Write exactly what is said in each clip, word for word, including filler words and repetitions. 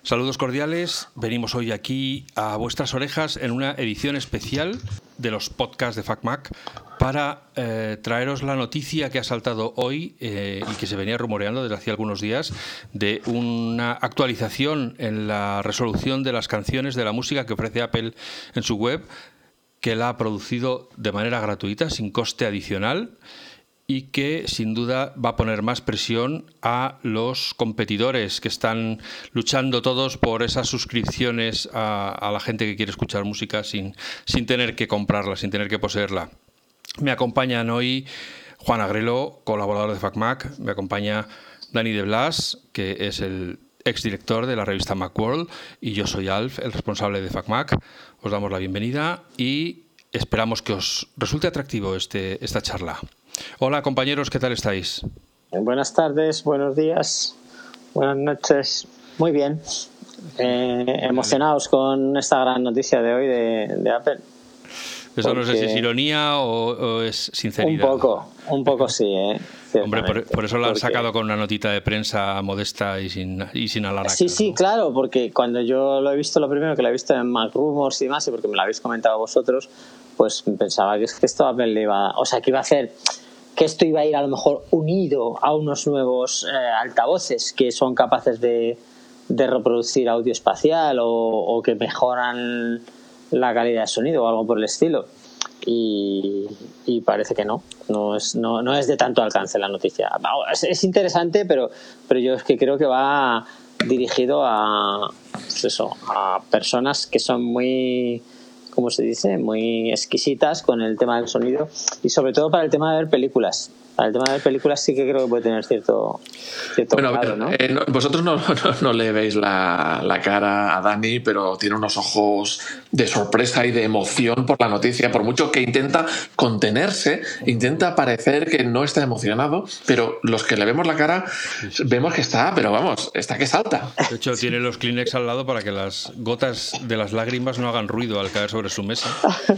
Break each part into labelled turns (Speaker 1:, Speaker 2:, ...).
Speaker 1: Saludos cordiales, venimos hoy aquí a vuestras orejas en una edición especial de los podcasts de FacMac para eh, traeros la noticia que ha saltado hoy eh, y que se venía rumoreando desde hace algunos días de una actualización en la resolución de las canciones de la música que ofrece Apple en su web, que la ha producido de manera gratuita, sin coste adicional, y que sin duda va a poner más presión a los competidores que están luchando todos por esas suscripciones a, a la gente que quiere escuchar música sin, sin tener que comprarla, sin tener que poseerla. Me acompañan hoy Juan Agrelo, colaborador de FacMac, me acompaña Dani de Blas, que es el exdirector de la revista Macworld, y yo soy Alf, el responsable de FacMac. Os damos la bienvenida y esperamos que os resulte atractivo este, esta charla. Hola compañeros, ¿qué tal estáis?
Speaker 2: Buenas tardes, buenos días, buenas noches. Muy bien, eh, emocionados con esta gran noticia de hoy de, de Apple.
Speaker 1: Eso no sé si es ironía o, o es sinceridad.
Speaker 2: Un poco, un poco sí, ¿eh?
Speaker 1: Hombre, por, por eso lo han porque... sacado con una notita de prensa modesta y sin, y sin alaracas.
Speaker 2: Sí, sí, ¿no? Claro, porque cuando yo lo he visto, lo primero que lo he visto en Mac Rumors y demás, y porque me lo habéis comentado vosotros, pues pensaba que, es que esto Apple le iba, o sea, que iba a hacer, que esto iba a ir a lo mejor unido a unos nuevos eh, altavoces que son capaces de, de reproducir audio espacial o, o que mejoran la calidad de sonido o algo por el estilo. Y, y parece que no, no es, no, no es de tanto alcance la noticia. Es, es interesante, pero, pero yo es que creo que va dirigido a, pues eso, a personas que son muy, ¿cómo se dice? Muy exquisitas con el tema del sonido y sobre todo para el tema de ver películas. Para el tema de ver películas sí que creo que puede tener cierto, cierto
Speaker 3: bueno,
Speaker 2: claro, ¿no?
Speaker 3: Eh, no, vosotros no, no, no le veis la, la cara a Dani, pero tiene unos ojos de sorpresa y de emoción por la noticia, por mucho que intenta contenerse, intenta parecer que no está emocionado, pero los que le vemos la cara vemos que está, pero vamos, está que salta.
Speaker 1: De hecho, tiene los Kleenex al lado para que las gotas de las lágrimas no hagan ruido al caer sobre su mesa.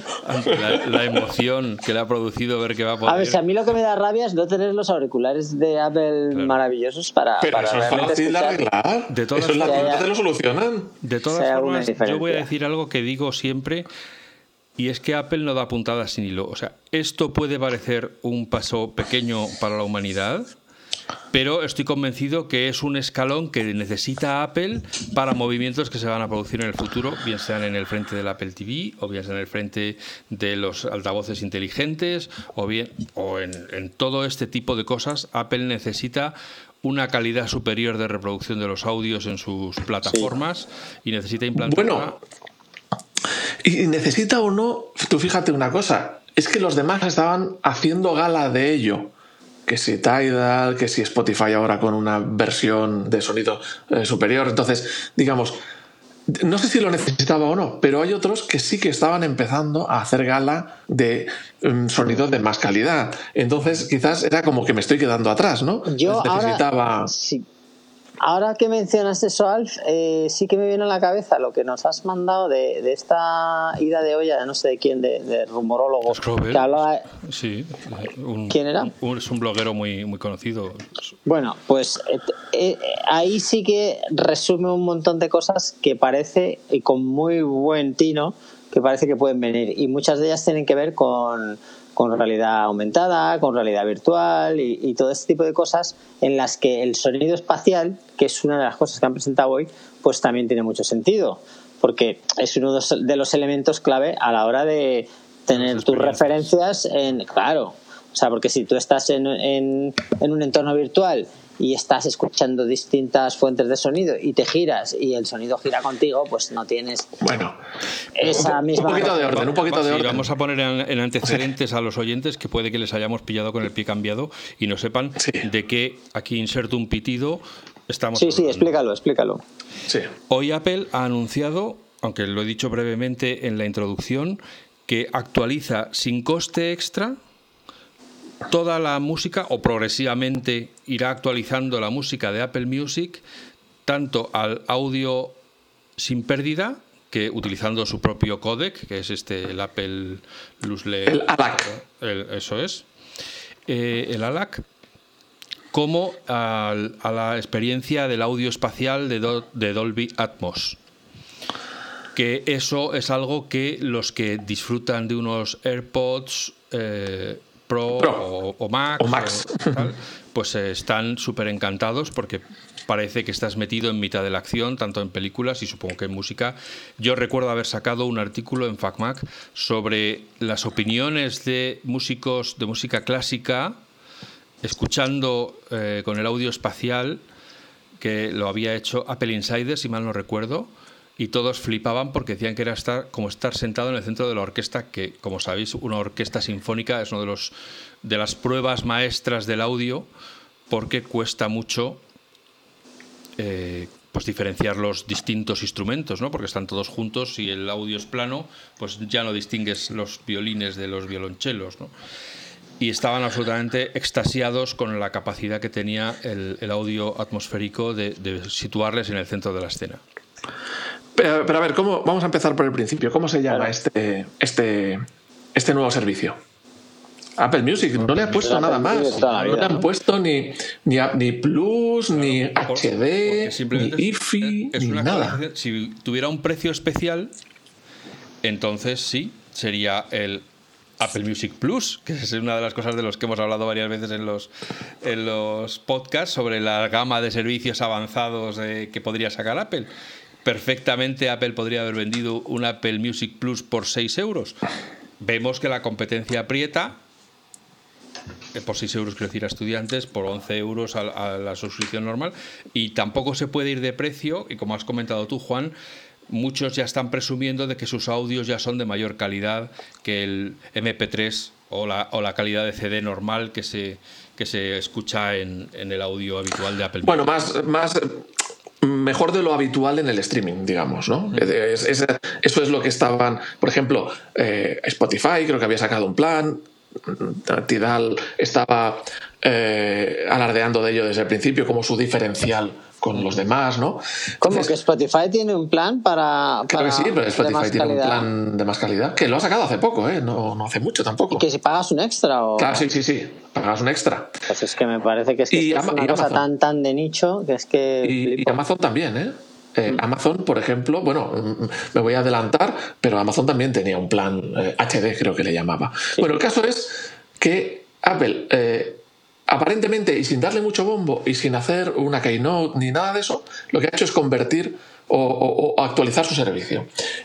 Speaker 1: La, la emoción que le ha producido ver que va a poder...
Speaker 2: A ver, si a mí lo que me da rabia es no tener los auriculares de Apple claro. maravillosos para...
Speaker 3: Pero
Speaker 2: para
Speaker 3: eso es fácil de arreglar.
Speaker 1: De todas
Speaker 3: eso es la
Speaker 1: formas,
Speaker 3: tienda te lo solucionan.
Speaker 1: De todas
Speaker 2: sea
Speaker 1: formas, yo voy a decir algo que digo siempre, y es que Apple no da puntadas sin hilo. O sea, esto puede parecer un paso pequeño para la humanidad, pero estoy convencido que es un escalón que necesita Apple para movimientos que se van a producir en el futuro, bien sean en el frente del Apple T V, o bien sean en el frente de los altavoces inteligentes, o bien o en, en todo este tipo de cosas. Apple necesita una calidad superior de reproducción de los audios en sus plataformas sí. y necesita implantar...
Speaker 3: Bueno, y necesita o no, tú fíjate una cosa, es que los demás estaban haciendo gala de ello. Que si Tidal, que si Spotify ahora con una versión de sonido eh, superior. Entonces, digamos, no sé si lo necesitaba o no, pero hay otros que sí que estaban empezando a hacer gala de um, sonido de más calidad. Entonces, quizás era como que me estoy quedando atrás, ¿no?
Speaker 2: Yo
Speaker 3: necesitaba...
Speaker 2: ahora, sí. Ahora que mencionas eso, Alf, eh, sí que me viene a la cabeza lo que nos has mandado de, de esta ida de olla de no sé de quién, de, de rumorólogo,
Speaker 1: Scrobel,
Speaker 2: que hablaba...
Speaker 1: Sí. Un,
Speaker 2: ¿Quién era?
Speaker 1: Un, es un bloguero muy, muy conocido.
Speaker 2: Bueno, pues eh, eh, ahí sí que resume un montón de cosas que parece, y con muy buen tino, que parece que pueden venir. Y muchas de ellas tienen que ver con... con realidad aumentada, con realidad virtual y, y todo este tipo de cosas en las que el sonido espacial, que es una de las cosas que han presentado hoy, pues también tiene mucho sentido, porque es uno de los elementos clave a la hora de tener tus referencias en... Claro, o sea, porque si tú estás en, en, en un entorno virtual y estás escuchando distintas fuentes de sonido y te giras y el sonido gira contigo, pues no tienes
Speaker 3: bueno
Speaker 2: esa
Speaker 3: un,
Speaker 2: misma...
Speaker 3: Un poquito de orden, un poquito de orden.
Speaker 1: Sí, vamos a poner en, en antecedentes a los oyentes que puede que les hayamos pillado con el pie cambiado y no sepan sí. de qué, aquí inserto un pitido, estamos...
Speaker 2: Sí, hablando. sí, explícalo, explícalo.
Speaker 3: Sí.
Speaker 1: Hoy Apple ha anunciado, aunque lo he dicho brevemente en la introducción, que actualiza sin coste extra toda la música, o progresivamente irá actualizando la música de Apple Music, tanto al audio sin pérdida, que utilizando su propio códec, que es este el Apple Loosely,
Speaker 3: el A L A C,
Speaker 1: el, eso es, eh, el A L A C, como a, a la experiencia del audio espacial de, Do, de Dolby Atmos. Que eso es algo que los que disfrutan de unos AirPods eh, Pro, Pro. O, o Max,
Speaker 3: o Max.
Speaker 1: O tal, pues eh, están súper encantados porque parece que estás metido en mitad de la acción, tanto en películas y supongo que en música. Yo recuerdo haber sacado un artículo en FacMac sobre las opiniones de músicos de música clásica escuchando eh, con el audio espacial, que lo había hecho Apple Insider, si mal no recuerdo, y todos flipaban porque decían que era estar como estar sentado en el centro de la orquesta, que, como sabéis, una orquesta sinfónica es una de los de las pruebas maestras del audio, porque cuesta mucho eh, pues diferenciar los distintos instrumentos, ¿no? Porque están todos juntos y el audio es plano, pues ya no distingues los violines de los violonchelos, ¿no? Y estaban absolutamente extasiados con la capacidad que tenía el, el audio atmosférico de, de situarles en el centro de la escena.
Speaker 3: Pero, pero a ver, ¿cómo, vamos a empezar por el principio. ¿Cómo se llama claro. este, este, este nuevo servicio? Apple Music no le ha puesto Apple nada más. No le han puesto ni, ni, ni Plus, claro, ni por, H D, ni I F I,
Speaker 1: es, es
Speaker 3: ni
Speaker 1: una
Speaker 3: nada.
Speaker 1: Si tuviera un precio especial, entonces sí, sería el Apple Music Plus, que es una de las cosas de los que hemos hablado varias veces en los, en los podcasts sobre la gama de servicios avanzados eh, que podría sacar Apple. Perfectamente Apple podría haber vendido un Apple Music Plus por seis euros. Vemos que la competencia aprieta. Por seis euros, quiero decir, a estudiantes, por once euros a, a la suscripción normal. Y tampoco se puede ir de precio. Y como has comentado tú, Juan, muchos ya están presumiendo de que sus audios ya son de mayor calidad que el eme pe tres o la, o la calidad de ce de normal que se, que se escucha en, en el audio habitual de Apple.
Speaker 3: Bueno, más... más... mejor de lo habitual en el streaming, digamos, ¿no? Es, es, eso es lo que estaban, por ejemplo, eh, Spotify creo que había sacado un plan, Tidal estaba eh, alardeando de ello desde el principio como su diferencial con los demás, ¿no?
Speaker 2: ¿Cómo que Spotify tiene un plan para,
Speaker 3: creo
Speaker 2: para
Speaker 3: que sí, pero Spotify tiene
Speaker 2: calidad?
Speaker 3: un plan de más calidad que lo ha sacado hace poco, ¿eh? No, no hace mucho tampoco.
Speaker 2: ¿Y que si pagas un extra o...?
Speaker 3: Claro, sí, sí, sí, pagas un extra.
Speaker 2: Pues es que me parece que es, que
Speaker 3: y
Speaker 2: es,
Speaker 3: Ama-
Speaker 2: una cosa tan, tan de nicho que es que...
Speaker 3: Y, y Amazon también, ¿eh? Eh, Amazon, por ejemplo, bueno, me voy a adelantar, pero Amazon también tenía un plan eh, hache de, creo que le llamaba. Sí. Bueno, el caso es que Apple, eh, aparentemente, y sin darle mucho bombo, y sin hacer una keynote ni nada de eso, lo que ha hecho es convertir o, o, o actualizar su servicio.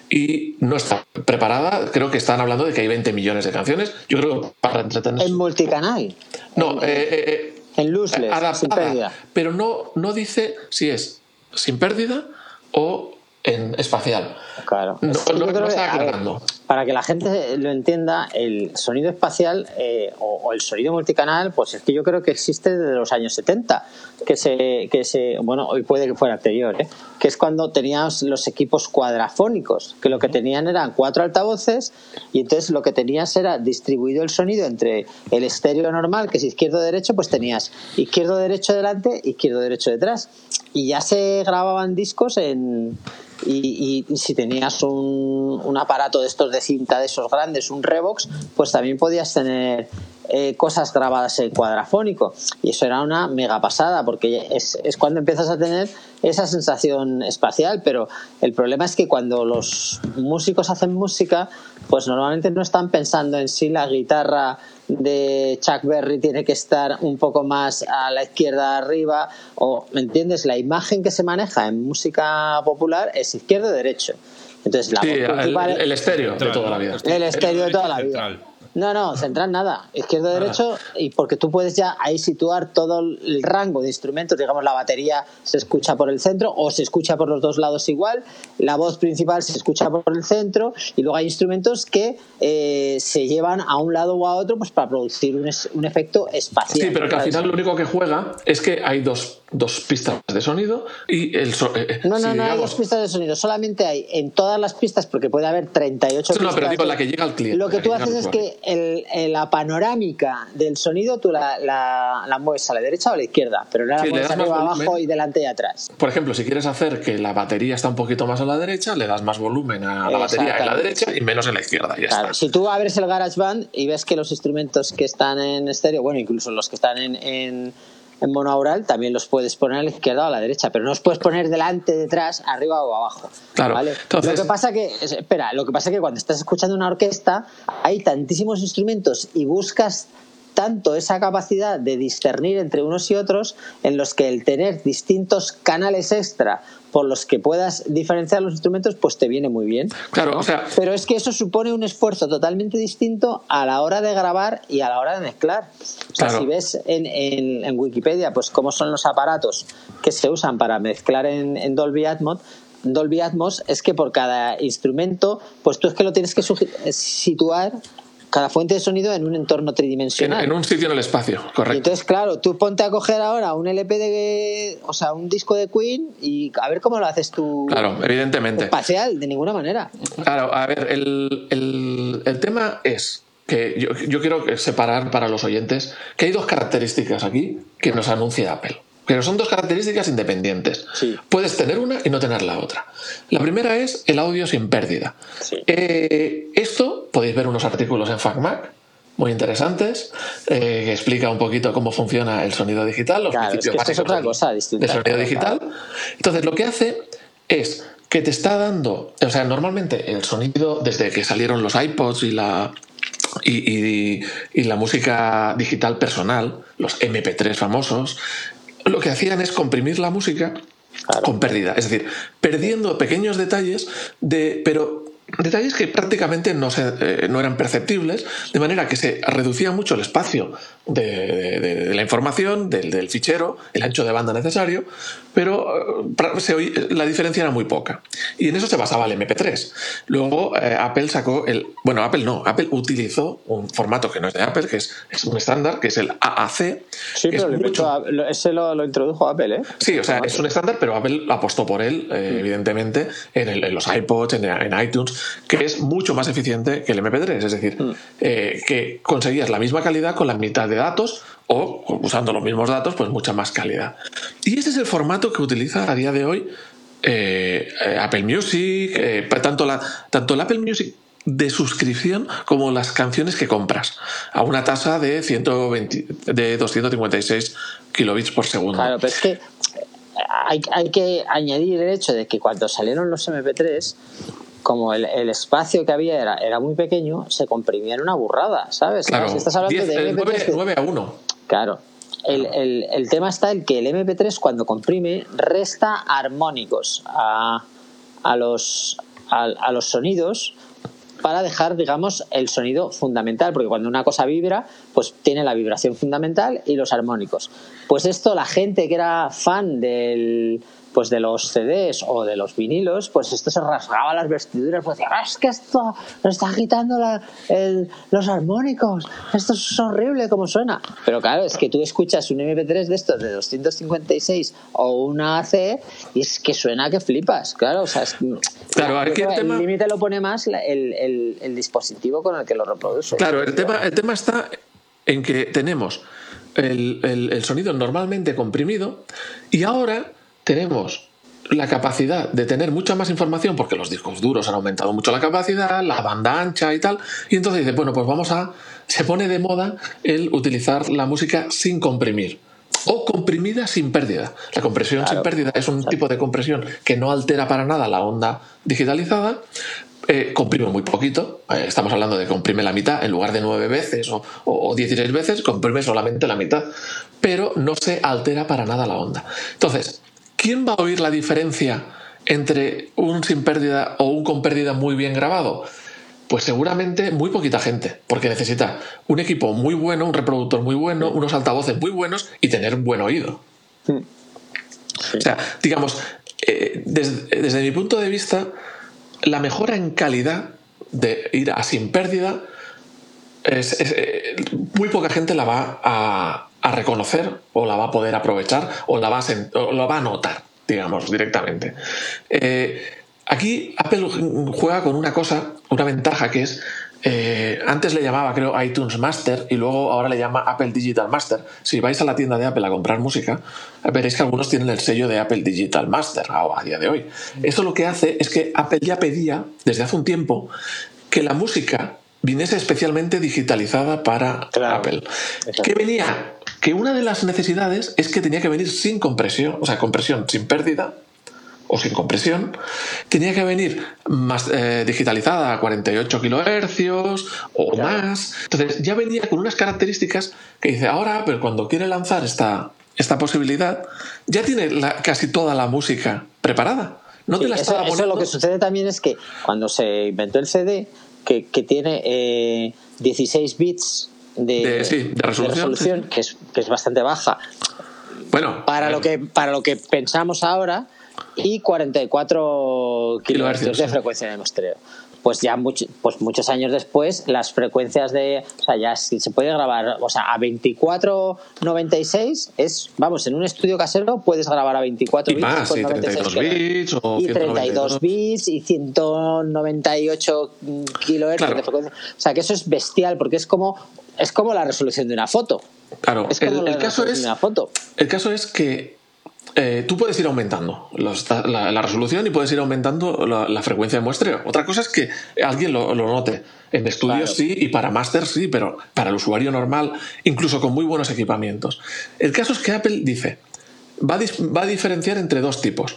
Speaker 3: Y no está preparada, creo que están hablando de que hay veinte millones de canciones, yo creo que para entretenerse.
Speaker 2: ¿En multicanal?
Speaker 3: No,
Speaker 2: en,
Speaker 3: eh, eh,
Speaker 2: en lossless,
Speaker 3: adaptada,
Speaker 2: sin pérdida.
Speaker 3: Pero no, no dice si es sin pérdida o en espacial.
Speaker 2: Claro.
Speaker 3: No,
Speaker 2: es que
Speaker 3: no,
Speaker 2: yo creo
Speaker 3: no está
Speaker 2: que,
Speaker 3: aclarando.
Speaker 2: ver, para que la gente lo entienda, el sonido espacial eh, o, o el sonido multicanal, pues es que yo creo que existe desde los años setenta, que se, que se bueno, hoy puede que fuera anterior, ¿eh? Que es cuando teníamos los equipos cuadrafónicos, que lo que tenían eran cuatro altavoces y entonces lo que tenías era distribuido el sonido entre el estéreo normal, que es izquierdo-derecho, pues tenías izquierdo-derecho delante, izquierdo-derecho detrás. Y ya se grababan discos en... Y, y, y si tenías un, un aparato de estos de cinta, de esos grandes, un Revox, pues también podías tener eh, cosas grabadas en cuadrafónico. Y eso era una mega pasada, porque es, es cuando empiezas a tener esa sensación espacial. Pero el problema es que cuando los músicos hacen música, pues normalmente no están pensando en si la guitarra de Chuck Berry tiene que estar un poco más a la izquierda arriba, o, ¿me entiendes? La imagen que se maneja en música popular es izquierdo-derecho. Entonces, la
Speaker 3: sí,
Speaker 2: voz principal,
Speaker 3: el, el estéreo
Speaker 1: central,
Speaker 3: de toda la vida.
Speaker 2: El estéreo de toda la vida.
Speaker 1: Central.
Speaker 2: No, no, central nada, izquierdo-derecho, y porque tú puedes ya ahí situar todo el rango de instrumentos, digamos la batería se escucha por el centro o se escucha por los dos lados igual, la voz principal se escucha por el centro y luego hay instrumentos que eh, se llevan a un lado o a otro pues para producir un, es, un efecto espacial.
Speaker 3: Sí, pero que al final lo único que juega es que hay dos, dos pistas de sonido y el so eh,
Speaker 2: No, no,
Speaker 3: si
Speaker 2: no
Speaker 3: digamos...
Speaker 2: hay dos pistas de sonido, solamente hay en todas las pistas, porque puede haber treinta y ocho
Speaker 3: no,
Speaker 2: pistas.
Speaker 3: No, pero digo la que llega al cliente.
Speaker 2: Lo que tú haces es que el, el, la panorámica del sonido tú la, la, la mueves a la derecha o a la izquierda, pero no la
Speaker 3: sí,
Speaker 2: mueves arriba, abajo y delante y atrás.
Speaker 3: Por ejemplo, si quieres hacer que la batería está un poquito más a la derecha, le das más volumen a la batería en la derecha y menos en la izquierda. Ya
Speaker 2: claro,
Speaker 3: está.
Speaker 2: Si tú abres el GarageBand y ves que los instrumentos que están en estéreo, bueno, incluso los que están en, en en monaural, también los puedes poner a la izquierda o a la derecha, pero no los puedes poner delante, detrás, arriba o abajo.
Speaker 3: Claro.
Speaker 2: ¿Vale?
Speaker 3: Entonces...
Speaker 2: Lo que pasa que, espera, lo que pasa que cuando estás escuchando una orquesta hay tantísimos instrumentos y buscas tanto esa capacidad de discernir entre unos y otros, en los que el tener distintos canales extra por los que puedas diferenciar los instrumentos, pues te viene muy bien.
Speaker 3: Claro,
Speaker 2: ¿no?
Speaker 3: o sea...
Speaker 2: Pero es que eso supone un esfuerzo totalmente distinto a la hora de grabar y a la hora de mezclar. O sea,
Speaker 3: claro.
Speaker 2: si ves en, en, en Wikipedia pues cómo son los aparatos que se usan para mezclar en, en Dolby Atmos, Dolby Atmos es que por cada instrumento, pues tú es que lo tienes que situar cada fuente de sonido en un entorno tridimensional.
Speaker 3: En, en un sitio en el espacio, correcto.
Speaker 2: Y entonces, claro, tú ponte a coger ahora un L P de... O sea, un disco de Queen y a ver cómo lo haces tú...
Speaker 3: Claro, evidentemente.
Speaker 2: Espacial, de ninguna manera.
Speaker 3: Claro, a ver, el, el, el tema es que yo, yo quiero separar para los oyentes que hay dos características aquí que nos anuncia Apple. Pero son dos características independientes.
Speaker 2: Sí.
Speaker 3: Puedes tener una y no tener la otra. La primera es el audio sin pérdida.
Speaker 2: Sí.
Speaker 3: Eh, esto podéis ver unos artículos en FacMac muy interesantes eh, que explica un poquito cómo funciona el sonido digital, los
Speaker 2: claro,
Speaker 3: principios
Speaker 2: es que esto
Speaker 3: básicos
Speaker 2: es otra cosa distinta,
Speaker 3: de sonido
Speaker 2: claro,
Speaker 3: digital.
Speaker 2: Claro.
Speaker 3: Entonces, lo que hace es que te está dando, o sea, normalmente el sonido desde que salieron los iPods y la y, y, y la música digital personal, los eme pe tres famosos, lo que hacían es comprimir la música claro. con pérdida, es decir, perdiendo pequeños detalles, de, pero detalles que prácticamente no, se, eh, no eran perceptibles, de manera que se reducía mucho el espacio de, de, de la información, del, del fichero, el ancho de banda necesario, pero eh, se oí, la diferencia era muy poca. Y en eso se basaba el eme pe tres. Luego eh, Apple sacó el... Bueno, Apple no, Apple utilizó un formato que no es de Apple, que es, es un estándar, que es el a a ce.
Speaker 2: Sí, pero lo mucho... ese lo, lo introdujo Apple, ¿eh?
Speaker 3: Sí, o sea, es un estándar, pero Apple apostó por él, eh, mm. evidentemente, en, el, en los iPods, en, en iTunes, que es mucho más eficiente que el eme pe tres, es decir, mm. eh, que conseguías la misma calidad con la mitad de datos o usando los mismos datos, pues mucha más calidad. Y este es el formato que utiliza a día de hoy eh, Apple Music, eh, tanto, la, tanto el Apple Music de suscripción como las canciones que compras a una tasa de, ciento veinte, de doscientos cincuenta y seis kilobits por segundo.
Speaker 2: Claro, pero es que hay, hay que añadir el hecho de que cuando salieron los eme pe tres, como el, el espacio que había era, era muy pequeño, se comprimía en una burrada, ¿sabes?
Speaker 3: Claro,
Speaker 2: si estás hablando
Speaker 3: diez,
Speaker 2: de eme pe tres,
Speaker 3: nueve a uno.
Speaker 2: Claro. El, el, el tema está en que el eme pe tres, cuando comprime, resta armónicos a, a, los, a, a los sonidos para dejar, digamos, el sonido fundamental, porque cuando una cosa vibra, pues tiene la vibración fundamental y los armónicos. Pues esto, la gente que era fan del... pues de los ce des o de los vinilos, pues esto se rasgaba las vestiduras, pues decía, ah, es que esto nos está quitando la, el, los armónicos, esto es horrible como suena. Pero claro, es que tú escuchas un eme pe tres de estos de doscientos cincuenta y seis o una a ce y es que suena que flipas, claro, o sea, es,
Speaker 3: claro, aquí el tema...
Speaker 2: límite lo pone más el, el, el dispositivo con el que lo reproduce.
Speaker 3: Claro, el tema, el tema está en que tenemos el, el, el sonido normalmente comprimido y ahora tenemos la capacidad de tener mucha más información porque los discos duros han aumentado mucho la capacidad, la banda ancha y tal, y entonces dice, bueno, pues vamos a... se pone de moda el utilizar la música sin comprimir o comprimida sin pérdida. La compresión claro, sin pérdida es un claro. tipo de compresión que no altera para nada la onda digitalizada, eh, comprime muy poquito, eh, estamos hablando de que comprime la mitad en lugar de nueve veces o, o dieciséis veces, comprime solamente la mitad, pero no se altera para nada la onda. Entonces, ¿quién va a oír la diferencia entre un sin pérdida o un con pérdida muy bien grabado? Pues seguramente muy poquita gente, porque necesita un equipo muy bueno, un reproductor muy bueno, unos altavoces muy buenos y tener buen oído. Sí. O sea, digamos, eh, desde, desde mi punto de vista, la mejora en calidad de ir a sin pérdida, es, es, eh, muy poca gente la va a... a reconocer o la va a poder aprovechar o la va a, sent- o la va a notar, digamos, directamente. Eh, aquí Apple juega con una cosa, una ventaja que es, eh, antes le llamaba, creo, iTunes Master y luego ahora le llama Apple Digital Master. Si vais a la tienda de Apple a comprar música, veréis que algunos tienen el sello de Apple Digital Master a, a día de hoy. Eso lo que hace es que Apple ya pedía, desde hace un tiempo, que la música viniese especialmente digitalizada para claro, Apple. Exacto. ¿Qué venía? que una de las necesidades es que tenía que venir sin compresión, o sea, compresión sin pérdida o sin compresión, tenía que venir más eh, digitalizada a cuarenta y ocho kilohercios o claro. más. Entonces ya venía con unas características que dice, ahora Apple cuando quiere lanzar esta, esta posibilidad, ya tiene la, casi toda la música preparada. No
Speaker 2: sí,
Speaker 3: te la
Speaker 2: eso,
Speaker 3: estaba
Speaker 2: eso lo que sucede también es que cuando se inventó el C D, que, que tiene eh, dieciséis bits de,
Speaker 3: de, sí, de resolución,
Speaker 2: de resolución sí. que, es, que es bastante baja.
Speaker 3: Bueno,
Speaker 2: para, eh, lo que, para lo que pensamos ahora, y cuarenta y cuatro kilohercios de sí. frecuencia de muestreo. Pues ya much, pues muchos años después, las frecuencias de. O sea, ya se puede grabar. O sea, a veinticuatro noventa y seis es. Vamos, en un estudio casero puedes grabar a veinticuatro
Speaker 3: y
Speaker 2: bits.
Speaker 3: Más,
Speaker 2: con
Speaker 3: y
Speaker 2: noventa y seis
Speaker 3: treinta y dos bits. O
Speaker 2: y treinta y dos bits y ciento noventa y ocho kilohercios claro. de frecuencia. O sea, que eso es bestial, porque es como. Es como la resolución de una foto.
Speaker 3: Claro,
Speaker 2: es como
Speaker 3: el,
Speaker 2: la
Speaker 3: el caso es.
Speaker 2: De una foto.
Speaker 3: El caso es que. Eh, tú puedes ir aumentando los, la, la resolución y puedes ir aumentando la, la frecuencia de muestreo. Otra cosa es que alguien lo, lo note. En estudios claro. sí y para máster sí, pero para el usuario normal, incluso con muy buenos equipamientos. El caso es que Apple dice, va a, dis, va a diferenciar entre dos tipos.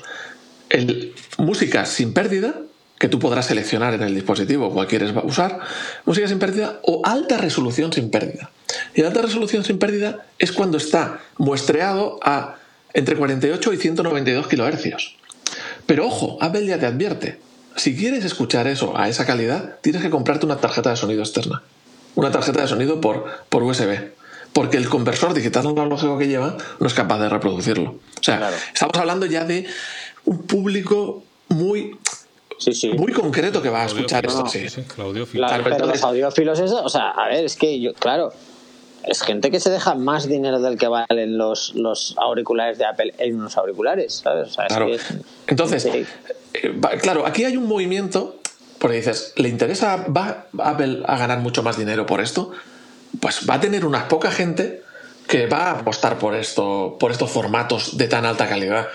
Speaker 3: El, música sin pérdida, que tú podrás seleccionar en el dispositivo cuál quieres usar, música sin pérdida o alta resolución sin pérdida. Y alta resolución sin pérdida es cuando está muestreado a entre cuarenta y ocho y ciento noventa y dos kilohercios. Pero ojo, Apple ya te advierte, si quieres escuchar eso a esa calidad, tienes que comprarte una tarjeta de sonido externa. Una tarjeta de sonido por, por U S B. Porque el conversor digital analógico que lleva no es capaz de reproducirlo. O sea, claro. estamos hablando ya de un público muy...
Speaker 2: Sí, sí.
Speaker 3: muy concreto que va a escuchar
Speaker 1: esto.
Speaker 3: No,
Speaker 1: sí, sí, audiófilo.
Speaker 2: Claro, pero
Speaker 3: entonces...
Speaker 2: los audiófilos, eso, o sea, a ver, es que yo, claro... Es gente que se deja más dinero del que valen los, los auriculares de Apple en unos auriculares, ¿sabes? O sea,
Speaker 3: claro.
Speaker 2: es que es,
Speaker 3: Entonces,
Speaker 2: sí.
Speaker 3: eh, claro, aquí hay un movimiento, porque dices, ¿le interesa va Apple a ganar mucho más dinero por esto? Pues va a tener una poca gente que va a apostar por esto, por estos formatos de tan alta calidad.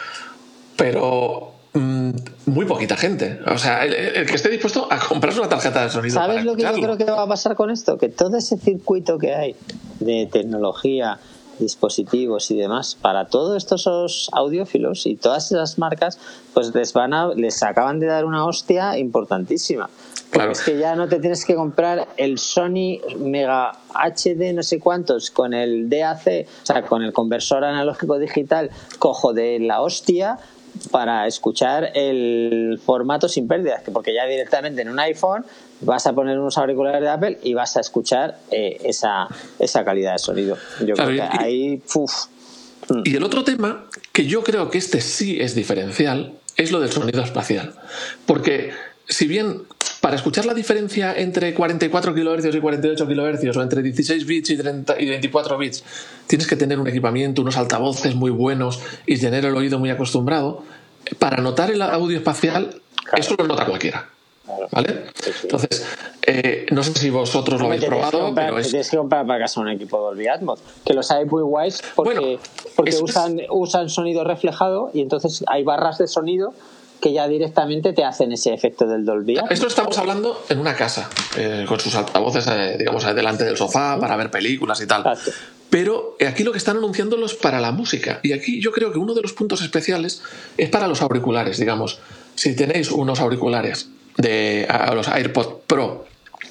Speaker 3: Pero mmm, muy poquita gente. O sea, el, el que esté dispuesto a comprarse una tarjeta de sonido.
Speaker 2: ¿Sabes
Speaker 3: para
Speaker 2: lo que
Speaker 3: escucharlo?
Speaker 2: yo creo que va a pasar con esto? Que todo ese circuito que hay de tecnología, dispositivos y demás, para todos estos audiófilos y todas esas marcas, pues les van a, les acaban de dar una hostia importantísima.
Speaker 3: Claro.
Speaker 2: Es que ya no te tienes que comprar el Sony Mega H D no sé cuántos con el D A C, o sea, con el conversor analógico digital cojo de la hostia para escuchar el formato sin pérdidas, porque ya directamente en un iPhone vas a poner unos auriculares de Apple y vas a escuchar eh, esa, esa calidad de sonido. Yo
Speaker 3: claro,
Speaker 2: creo que
Speaker 3: y,
Speaker 2: ahí... Uf.
Speaker 3: Y el otro tema, que yo creo que este sí es diferencial, es lo del sonido espacial. Porque si bien para escuchar la diferencia entre cuarenta y cuatro kilohercios y cuarenta y ocho kilohercios o entre dieciséis bits y, treinta y veinticuatro bits tienes que tener un equipamiento, unos altavoces muy buenos y tener el oído muy acostumbrado, para notar el audio espacial, claro, eso lo nota cualquiera. ¿Vale? Sí, sí. Entonces, eh, no sé si vosotros lo habéis probado,
Speaker 2: comprar,
Speaker 3: pero es...
Speaker 2: tienes que comprar para casa un equipo Dolby Atmos, que los hay muy guays porque, bueno, porque usan, es... usan sonido reflejado y entonces hay barras de sonido que ya directamente te hacen ese efecto del Dolby Atmos.
Speaker 3: Esto estamos hablando en una casa, eh, con sus altavoces, eh, digamos, delante del sofá, para ver películas y tal. Exacto. Pero aquí lo que están anunciándolos para la música. Y aquí yo creo que uno de los puntos especiales es para los auriculares, digamos. Si tenéis unos auriculares de a los AirPods Pro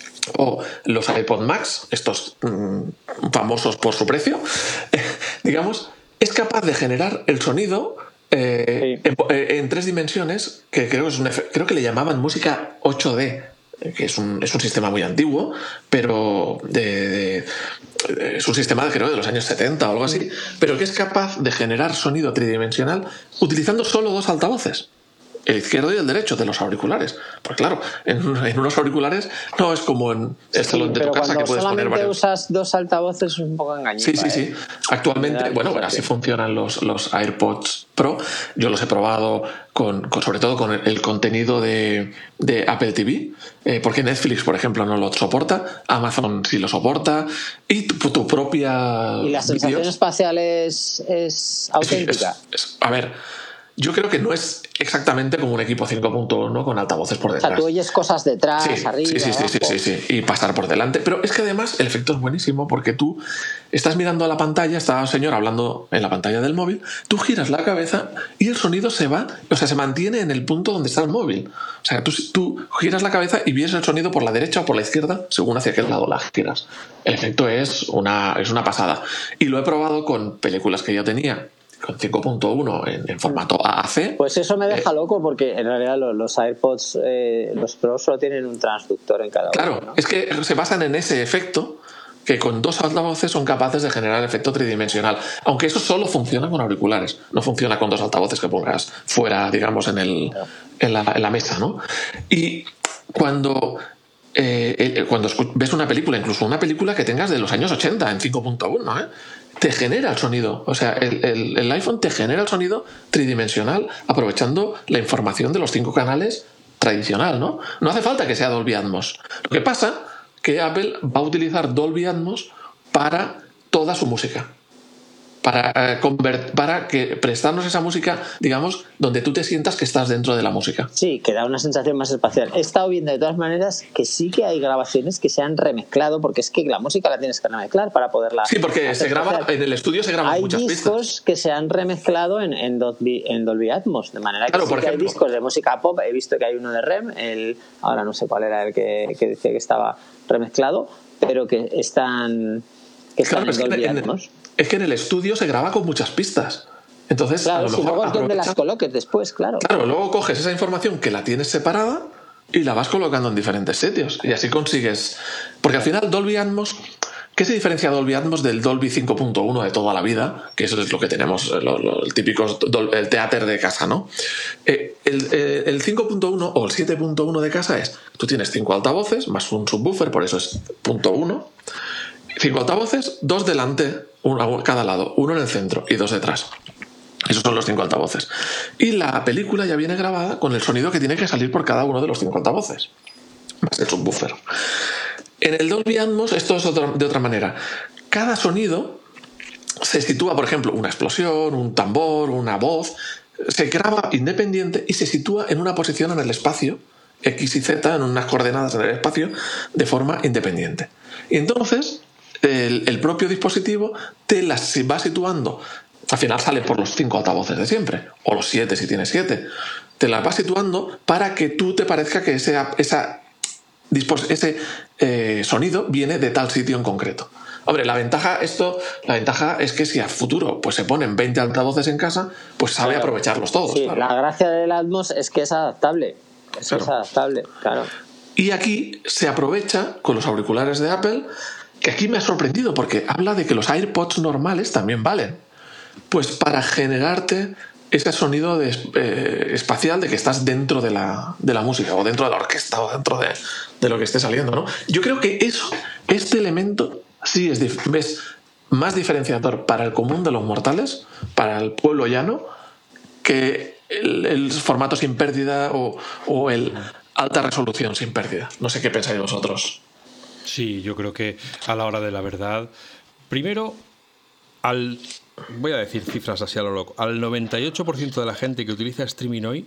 Speaker 3: o los AirPods Max, estos mmm, famosos por su precio, eh, digamos, es capaz de generar el sonido eh, sí. en, en tres dimensiones, que creo, es un creo que le llamaban música ocho D, que es un, es un sistema muy antiguo, pero de, de, de, es un sistema creo de los años setenta o algo así, pero que es capaz de generar sonido tridimensional utilizando solo dos altavoces, el izquierdo y el derecho de los auriculares. Pues claro, en, en unos auriculares no es como en el salón sí, de tu casa que puedes poner varios.
Speaker 2: Pero usas dos altavoces es un poco engañoso.
Speaker 3: Sí, sí,
Speaker 2: ¿eh?
Speaker 3: sí. Actualmente, bueno, bueno, así funcionan los, los AirPods Pro. Yo los he probado con, con sobre todo con el, el contenido de, de Apple T V, eh, porque Netflix, por ejemplo, no lo soporta, Amazon sí lo soporta, y tu, tu propia...
Speaker 2: ¿Y la sensación espacial es, es auténtica?
Speaker 3: Es, es, es, a ver... yo creo que no es exactamente como un equipo cinco punto uno con altavoces por detrás.
Speaker 2: O sea, tú oyes cosas detrás,
Speaker 3: sí,
Speaker 2: arriba,
Speaker 3: sí, sí, sí, sí, sí, sí, y pasar por delante. Pero es que además el efecto es buenísimo porque tú estás mirando a la pantalla, está el señor hablando en la pantalla del móvil, tú giras la cabeza y el sonido se va, o sea, se mantiene en el punto donde está el móvil. O sea, tú, tú giras la cabeza y ves el sonido por la derecha o por la izquierda, según hacia qué lado la giras. El efecto es una, es una pasada. Y lo he probado con películas que yo tenía con cinco punto uno en, en formato A A C.
Speaker 2: Pues eso me deja
Speaker 3: eh,
Speaker 2: loco porque en realidad los, los AirPods, eh, los Pro solo tienen un transductor en cada
Speaker 3: claro,
Speaker 2: uno. Claro, ¿no?
Speaker 3: Es que se basan en ese efecto que con dos altavoces son capaces de generar el efecto tridimensional. Aunque eso solo funciona con auriculares, no funciona con dos altavoces que pongas fuera, digamos, en, el, claro. en, la, en la mesa, ¿no? Y cuando... Eh, cuando ves una película, incluso una película que tengas de los años ochenta en cinco punto uno, ¿eh? te genera el sonido. O sea, el, el, el iPhone te genera el sonido tridimensional aprovechando la información de los cinco canales tradicional, ¿no? No hace falta que sea Dolby Atmos. Lo que pasa que Apple va a utilizar Dolby Atmos para toda su música. Para, eh, convert, para que prestarnos esa música, digamos, donde tú te sientas que estás dentro de la música.
Speaker 2: Sí, que da una sensación más espacial. He estado viendo de todas maneras que sí que hay grabaciones que se han remezclado, porque es que la música la tienes que remezclar para poderla...
Speaker 3: Sí, porque se graba, espacial. En el estudio se graban
Speaker 2: hay
Speaker 3: muchas pistas.
Speaker 2: Hay discos que se han remezclado en, en, Dolby, en Dolby Atmos, de manera que,
Speaker 3: claro,
Speaker 2: sí
Speaker 3: por
Speaker 2: que
Speaker 3: ejemplo,
Speaker 2: hay discos de música pop. He visto que hay uno de R E M, el, ahora no sé cuál era el que, que decía que estaba remezclado, pero que están, que están
Speaker 3: claro,
Speaker 2: en Dolby
Speaker 3: en,
Speaker 2: Atmos.
Speaker 3: Es que en el estudio se graba con muchas pistas. Entonces,
Speaker 2: claro,
Speaker 3: a lo
Speaker 2: si
Speaker 3: mejor
Speaker 2: luego es
Speaker 3: aprovecha...
Speaker 2: donde las coloques después, claro.
Speaker 3: Claro, luego coges esa información que la tienes separada y la vas colocando en diferentes sitios. Y así consigues... Porque al final Dolby Atmos... ¿Qué se diferencia Dolby Atmos del Dolby cinco punto uno de toda la vida? Que eso es lo que tenemos, lo, lo, el típico el teatro de casa, ¿no? Eh, el, el cinco punto uno o el siete punto uno de casa es... Tú tienes cinco altavoces más un subwoofer, por eso es punto uno. Cinco altavoces, dos delante, uno a cada lado, uno en el centro y dos detrás. Esos son los cinco altavoces. Y la película ya viene grabada con el sonido que tiene que salir por cada uno de los cinco altavoces, más el subwoofer. En el Dolby Atmos esto es otro, de otra manera. Cada sonido se sitúa, por ejemplo, una explosión, un tambor, una voz, se graba independiente y se sitúa en una posición en el espacio, X y Z, en unas coordenadas en el espacio, de forma independiente. Y entonces... El, el propio dispositivo te las va situando. Al final sale por los cinco altavoces de siempre, o los siete si tienes siete. Te las va situando para que tú te parezca que ese, esa, ese eh, sonido viene de tal sitio en concreto. Hombre, la ventaja, esto, la ventaja es que si a futuro pues se ponen veinte altavoces en casa, pues sabe claro. aprovecharlos todos.
Speaker 2: Sí,
Speaker 3: claro.
Speaker 2: La gracia del Atmos es que es adaptable. Es, claro. es adaptable, claro.
Speaker 3: Y aquí se aprovecha con los auriculares de Apple. Que aquí me ha sorprendido porque habla de que los AirPods normales también valen. Pues para generarte ese sonido de, eh, espacial de que estás dentro de la, de la música o dentro de la orquesta o dentro de, de lo que esté saliendo, ¿no? Yo creo que eso, este elemento sí es, es más diferenciador para el común de los mortales, para el pueblo llano, que el, el formato sin pérdida o, o el alta resolución sin pérdida. No sé qué pensáis vosotros.
Speaker 1: Sí, yo creo que a la hora de la verdad, primero, al voy a decir cifras así a lo loco, al noventa y ocho por ciento de la gente que utiliza streaming hoy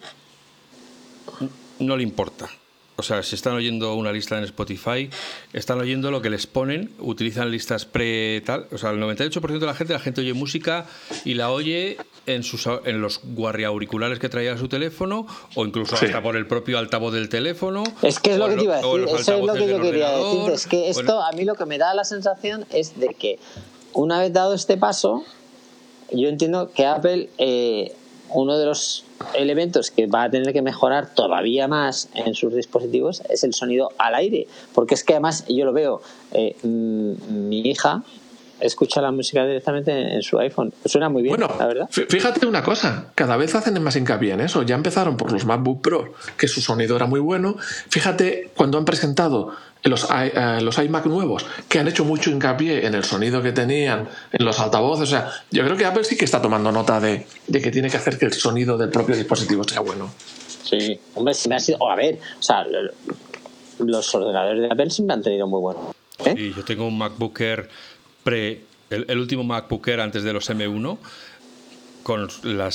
Speaker 1: no le importa. O sea, si están oyendo una lista en Spotify, están oyendo lo que les ponen, utilizan listas pre tal. O sea, el noventa y ocho por ciento de la gente, la gente oye música y la oye en sus en los guarriauriculares que traía su teléfono o incluso sí. hasta por el propio altavoz del teléfono.
Speaker 2: Es que es lo que te iba a decir, eso es lo que yo quería decir. Es que esto, bueno, a mí lo que me da la sensación es de que una vez dado este paso, yo entiendo que Apple, eh, uno de los elementos que va a tener que mejorar todavía más en sus dispositivos es el sonido al aire, porque es que además yo lo veo, eh, mi hija escucha la música directamente en su iPhone, suena muy bien,
Speaker 3: bueno,
Speaker 2: la verdad.
Speaker 3: Fíjate una cosa, cada vez hacen más hincapié en eso. Ya empezaron por los MacBook Pro, que su sonido era muy bueno. Fíjate cuando han presentado los, uh, los iMac nuevos, que han hecho mucho hincapié en el sonido que tenían, en los altavoces. O sea, yo creo que Apple sí que está tomando nota de, de que tiene que hacer que el sonido del propio dispositivo sea bueno.
Speaker 2: Sí, hombre, si me ha sido, o a ver, o sea, los ordenadores de Apple siempre han tenido muy bueno. ¿Eh?
Speaker 1: Sí, yo tengo un MacBook Air pre, el, el último MacBook Air antes de los M uno, con las